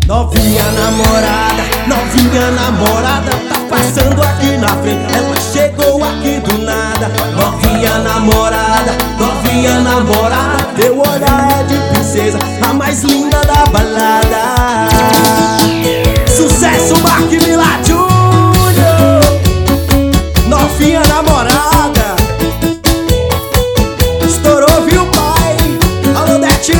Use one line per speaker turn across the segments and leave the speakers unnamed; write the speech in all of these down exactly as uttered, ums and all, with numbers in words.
Novinha namorada, novinha namorada, tá passando aqui na frente, ela chegou aqui do nada. Novinha namorada, novinha namorada, teu olhar é de princesa, a mais linda da balada. Sucesso, Mark Mila Júnior. Novinha namorada, estourou, viu, pai? Alô, Dete.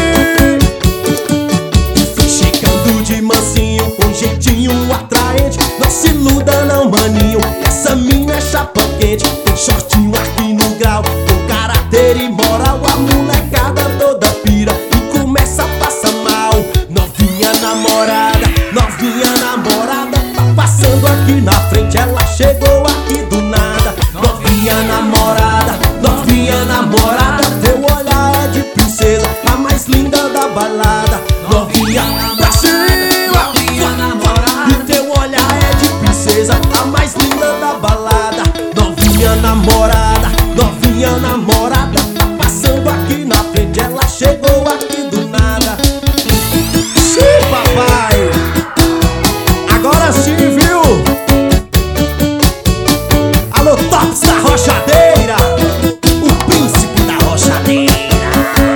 De mansinho, com jeitinho atraente, não se iluda não, maninho, essa mina é chapa quente. Tem shortinho aqui no grau, com caráter e moral, a molecada toda pira e começa a passar mal. Novinha namorada, novinha namorada, tá passando aqui na frente, ela chegou aqui do nada. Novinha namorada, novinha namorada, teu olhar é de princesa, a mais linda da balada. Novinha pra cima, a mais linda da balada. Novinha namorada, novinha namorada, tá passando aqui na frente, ela chegou aqui do nada. Sim, papai, agora sim, viu? Alô, Tops da Rochadeira, o príncipe da Rochadeira.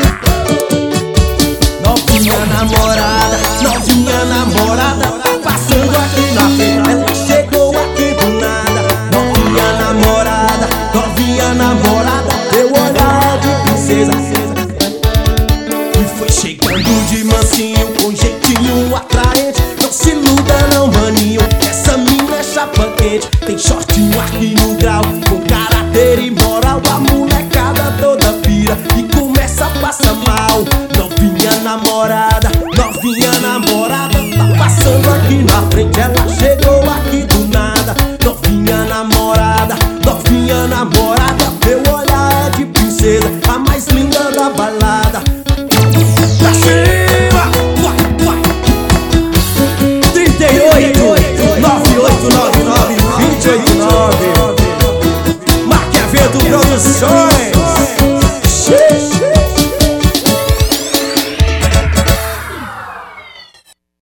Novinha namorada, novinha namorada, tá passando aqui na frente, ela chegou aqui do nada. Novinha namorada, novinha namorada, teu olhar é de princesa, e foi chegando de mansinho, com jeitinho atraente. Não se iluda não, maninho, essa mina é chapa quente. Tem shortinho aqui no grau, com caráter e moral, a molecada toda pira e começa a passar mal. Novinha namorada, novinha namorada, tá passando aqui na frente, ela chegou aqui do nada. Novinha namorada, novinha namorada, teu olhar é de princesa, a mais linda